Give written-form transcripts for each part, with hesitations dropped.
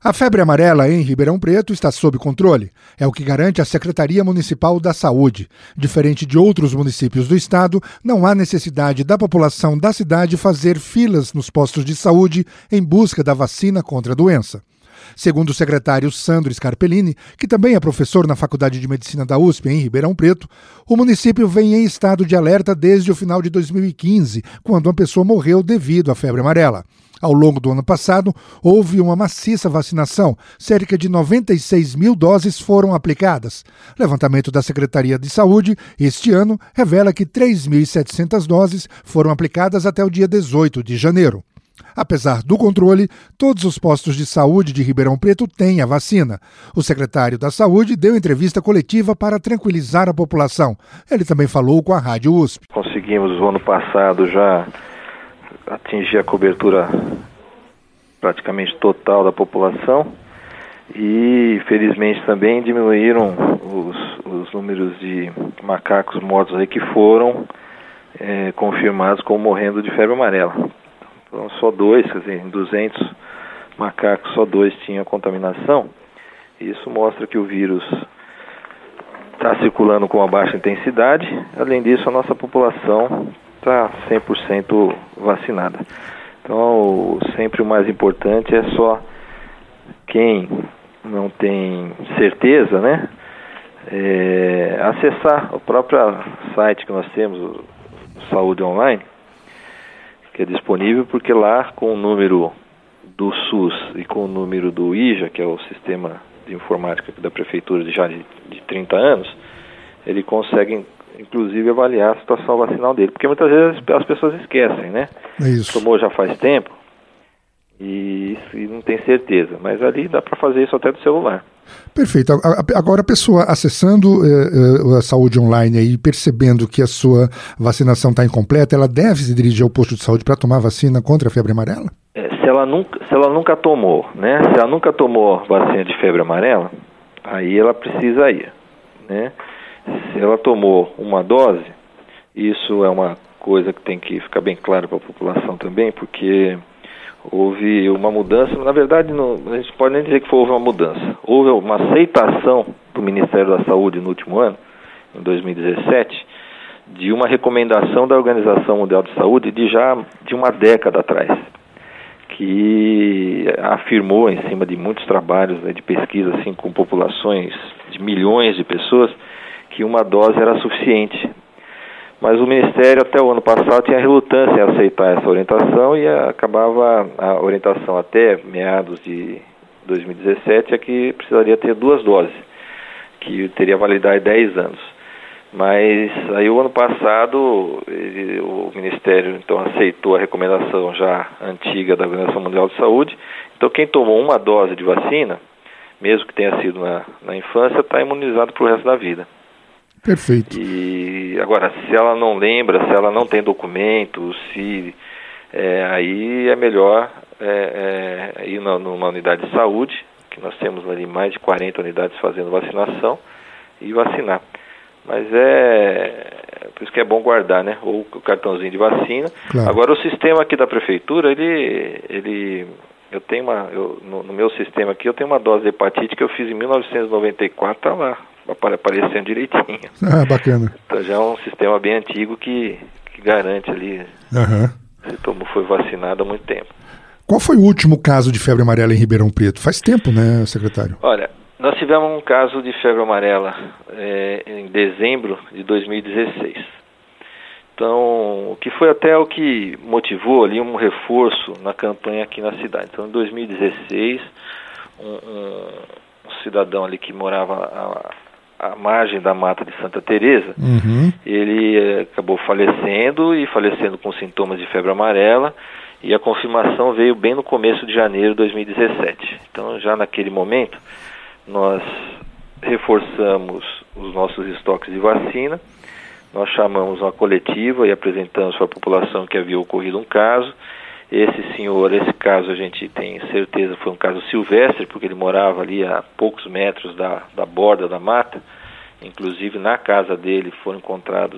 A febre amarela em Ribeirão Preto está sob controle. É o que garante a Secretaria Municipal da Saúde. Diferente de outros municípios do estado, não há necessidade da população da cidade fazer filas nos postos de saúde em busca da vacina contra a doença. Segundo o secretário Sandro Scarpellini, que também é professor na Faculdade de Medicina da USP em Ribeirão Preto, o município vem em estado de alerta desde o final de 2015, quando uma pessoa morreu devido à febre amarela. Ao longo do ano passado, houve uma maciça vacinação. Cerca de 96 mil doses foram aplicadas. Levantamento da Secretaria de Saúde, este ano, revela que 3.700 doses foram aplicadas até o dia 18 de janeiro. Apesar do controle, todos os postos de saúde de Ribeirão Preto têm a vacina. O secretário da Saúde deu entrevista coletiva para tranquilizar a população. Ele também falou com a Rádio USP. Conseguimos, no ano passado, já atingir a cobertura praticamente total da população e, felizmente, também diminuíram os números de macacos mortos aí que foram confirmados como morrendo de febre amarela. Então, só 2, quer dizer, em 200 macacos, só 2 tinham contaminação. Isso mostra que o vírus está circulando com uma baixa intensidade. Além disso, a nossa população está 100% vacinada. Então, sempre o mais importante é só quem não tem certeza, né? Acessar o próprio site que nós temos, o Saúde Online, que é disponível, porque lá, com o número do SUS e com o número do IJA, que é o sistema de informática da prefeitura de 30 anos, ele consegue, inclusive, avaliar a situação vacinal dele. Porque muitas vezes as pessoas esquecem, né? Tomou já faz tempo e não tem certeza. Mas ali dá para fazer isso até do celular. Perfeito. Agora a pessoa acessando a Saúde Online e percebendo que a sua vacinação está incompleta, ela deve se dirigir ao posto de saúde para tomar vacina contra a febre amarela? Se ela nunca tomou, né? Se ela nunca tomou vacina de febre amarela, aí ela precisa ir, né? Se ela tomou uma dose, isso é uma coisa que tem que ficar bem claro para a população também, porque houve uma mudança. Na verdade, a gente pode nem dizer que houve uma mudança. Houve uma aceitação do Ministério da Saúde no último ano, em 2017, de uma recomendação da Organização Mundial de Saúde de uma década atrás, que afirmou, em cima de muitos trabalhos, né, de pesquisa assim, com populações de milhões de pessoas, que uma dose era suficiente. Mas o Ministério, até o ano passado, tinha relutância em aceitar essa orientação e acabava a orientação até meados de 2017 é que precisaria ter 2 doses, que teria validade de 10 anos. Mas aí o ano passado o Ministério então aceitou a recomendação já antiga da Organização Mundial de Saúde. Então quem tomou uma dose de vacina, mesmo que tenha sido na infância, está imunizado para o resto da vida. Perfeito. E agora, se ela não lembra, se ela não tem documento, aí é melhor ir numa unidade de saúde, que nós temos ali mais de 40 unidades fazendo vacinação, e vacinar. Mas por isso que é bom guardar, né? Ou o cartãozinho de vacina. Claro. Agora, o sistema aqui da prefeitura, no meu sistema aqui, eu tenho uma dose de hepatite que eu fiz em 1994, tá lá, aparecendo direitinho. Ah, bacana. Então já é um sistema bem antigo que garante ali, se foi vacinado há muito tempo. Qual foi o último caso de febre amarela em Ribeirão Preto? Faz tempo, né, secretário? Olha, nós tivemos um caso de febre amarela em dezembro de 2016. Então, o que foi até o que motivou ali um reforço na campanha aqui na cidade. Então, em 2016, um cidadão ali que morava à margem da Mata de Santa Teresa, ele acabou falecendo com sintomas de febre amarela, e a confirmação veio bem no começo de janeiro de 2017. Então, já naquele momento, nós reforçamos os nossos estoques de vacina. Nós chamamos uma coletiva e apresentamos para a população que havia ocorrido um caso. Esse caso a gente tem certeza foi um caso silvestre, porque ele morava ali a poucos metros da borda da mata. Inclusive na casa dele foram encontrados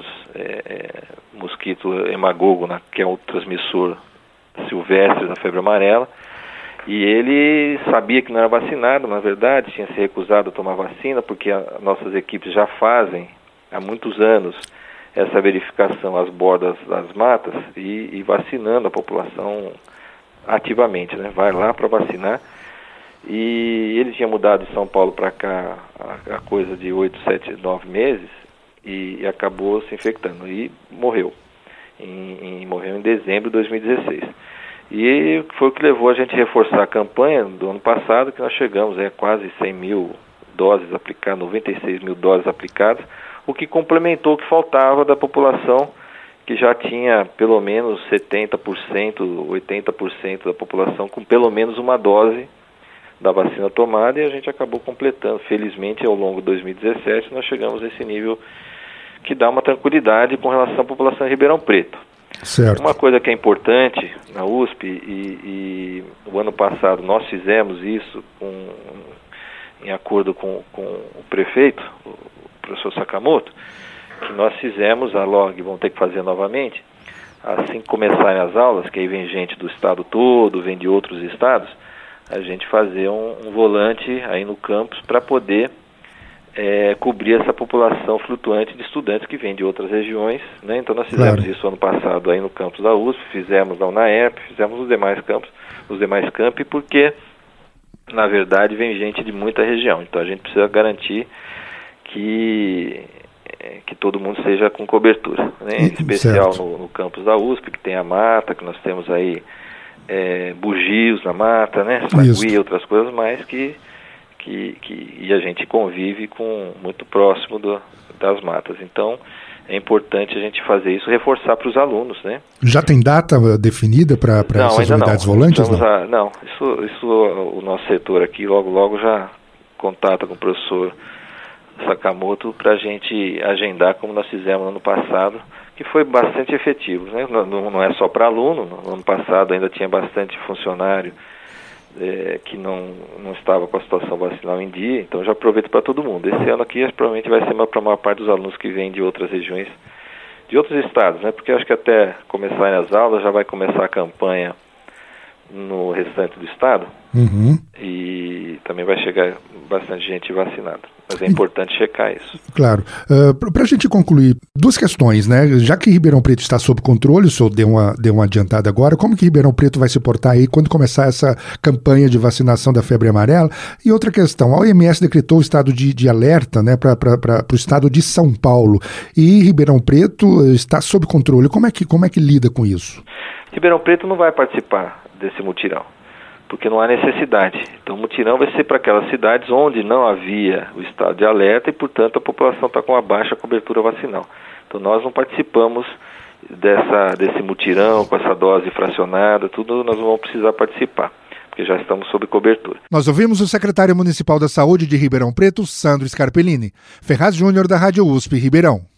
mosquito hemagogo, que é o transmissor silvestre da febre amarela. E ele sabia que não era vacinado, na verdade, tinha se recusado a tomar vacina, porque nossas equipes já fazem há muitos anos essa verificação às bordas das matas e vacinando a população ativamente, né? Vai lá para vacinar. E ele tinha mudado de São Paulo para cá a coisa de 8, 7, 9 meses e acabou se infectando e morreu. Morreu em dezembro de 2016. E foi o que levou a gente a reforçar a campanha do ano passado, que nós chegamos a quase 100 mil doses aplicadas, 96 mil doses aplicadas, o que complementou o que faltava da população, que já tinha pelo menos 70%, 80% da população com pelo menos uma dose da vacina tomada, e a gente acabou completando. Felizmente, ao longo de 2017, nós chegamos a esse nível que dá uma tranquilidade com relação à população de Ribeirão Preto. Certo. Uma coisa que é importante na USP, e o ano passado nós fizemos isso em acordo com o prefeito, o professor Sakamoto, que nós fizemos, a LOG vão ter que fazer novamente, assim que começarem as aulas, que aí vem gente do estado todo, vem de outros estados, a gente fazer um volante aí no campus para poder cobrir essa população flutuante de estudantes que vêm de outras regiões, né? Então nós fizemos isso ano passado aí no campus da USP, fizemos na UNAERP, fizemos nos demais campi, porque na verdade vem gente de muita região, então a gente precisa garantir que todo mundo seja com cobertura, né? Em especial no campus da USP, que tem a mata, que nós temos aí bugios na mata, né? Sagui e outras coisas mais e a gente convive muito próximo das matas. Então, é importante a gente fazer isso, reforçar para os alunos, né? Já tem data definida para essas unidades volantes? Não, isso o nosso setor aqui logo já contata com o professor Sakamoto para a gente agendar, como nós fizemos no ano passado, que foi bastante efetivo, né? Não é só para aluno. No ano passado ainda tinha bastante funcionário que não estava com a situação vacinal em dia, então já aproveito para todo mundo. Esse ano aqui provavelmente vai ser para a maior parte dos alunos que vêm de outras regiões, de outros estados, né? Porque eu acho que até começarem as aulas já vai começar a campanha no restante do estado, e também vai chegar bastante gente vacinada. Mas é importante checar isso. Claro. Para a gente concluir, duas questões, né? Já que Ribeirão Preto está sob controle, o senhor deu uma adiantada agora, como que Ribeirão Preto vai se portar aí quando começar essa campanha de vacinação da febre amarela? E outra questão, a OMS decretou o estado de alerta, né, para o estado de São Paulo, e Ribeirão Preto está sob controle. Como é que lida com isso? Ribeirão Preto não vai participar desse mutirão, porque não há necessidade. Então o mutirão vai ser para aquelas cidades onde não havia o estado de alerta e, portanto, a população está com uma baixa cobertura vacinal. Então nós não participamos desse mutirão, com essa dose fracionada, tudo nós não vamos precisar participar, porque já estamos sob cobertura. Nós ouvimos o secretário municipal da Saúde de Ribeirão Preto, Sandro Scarpellini. Ferraz Júnior, da Rádio USP Ribeirão.